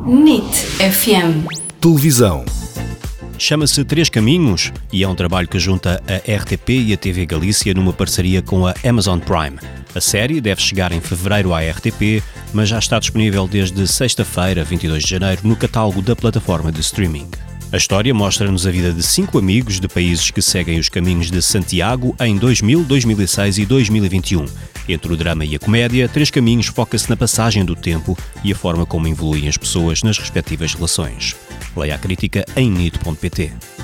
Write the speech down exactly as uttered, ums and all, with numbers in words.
N I T F M. Televisão. Chama-se Três Caminhos e é um trabalho que junta a R T P e a T V Galícia numa parceria com a Amazon Prime. A série deve chegar em fevereiro à R T P, mas já está disponível desde sexta-feira, vinte e dois de janeiro, no catálogo da plataforma de streaming. A história mostra-nos a vida de cinco amigos de países que seguem os caminhos de Santiago em dois mil, dois mil e seis e dois mil e vinte e um. Entre o drama e a comédia, Três Caminhos foca-se na passagem do tempo e a forma como evoluem as pessoas nas respectivas relações. Leia a crítica em nit ponto pt.